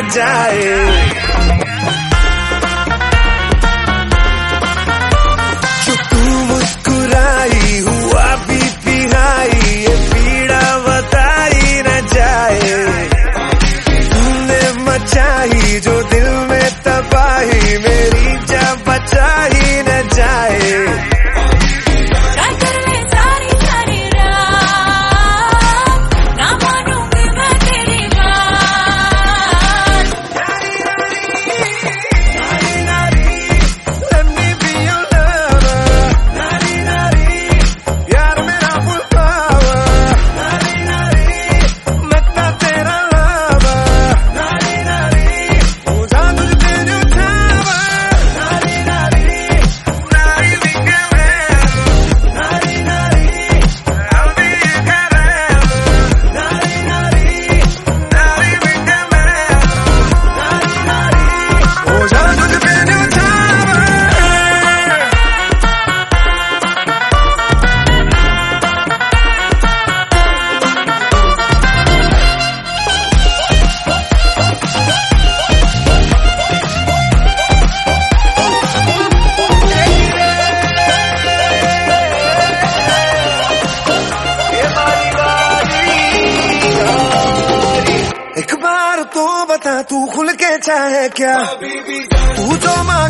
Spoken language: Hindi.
जाए। जो तू मुस्कुराई हुआ बीपी हाई, ये पीड़ा बताई न जाए। तूने मचाई जो दिल में तबाही, मेरी जान बचा ही न जाए। एक बार तो बता तू खुल के चाहे क्या, तू जो मांगे